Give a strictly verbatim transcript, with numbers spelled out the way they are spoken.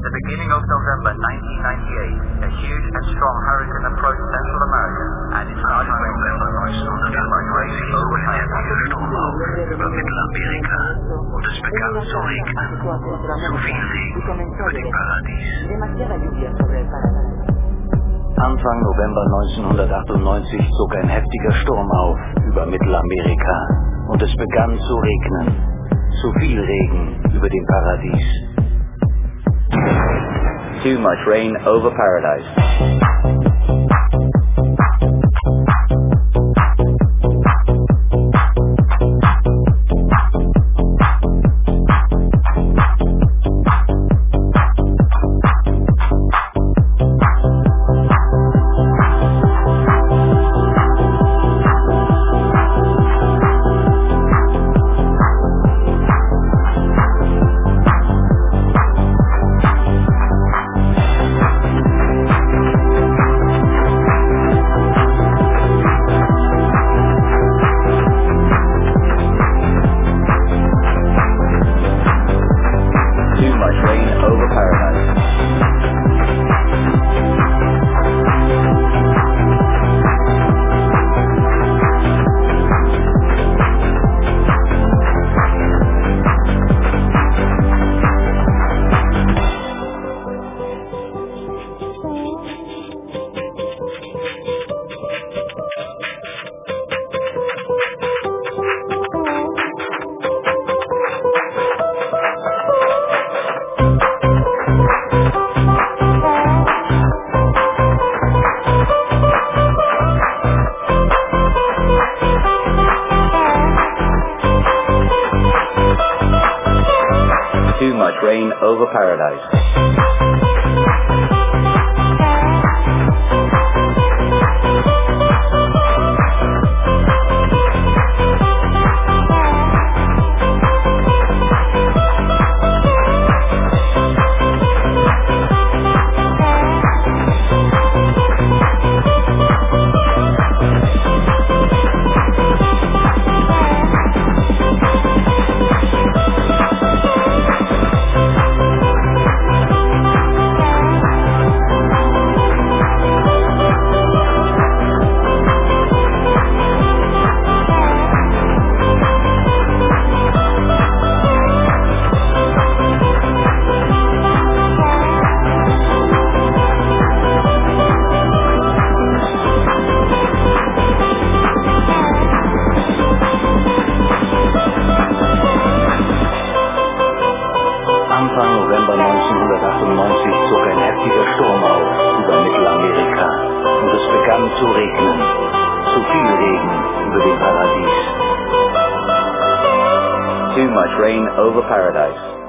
the beginning of November nineteen ninety-eight, a huge and strong hurricane approached Central America, and it started Anfang November neunzehnhundertachtundneunzig zog ein heftiger Sturm auf über Mittelamerika und es begann zu regnen. Zu viel Regen über dem Paradies. Anfang November neunzehnhundertachtundneunzig zog ein heftiger Sturm auf über Mittelamerika und es begann zu regnen. Zu viel Regen über dem Paradies. Too much rain over paradise. Too much rain over paradise. Anfang November neunzehnhundertachtundneunzig zog ein heftiger Sturm auf über Mittelamerika und es begann zu regnen. Zu viel Regen über dem Paradies. Too much rain over paradise.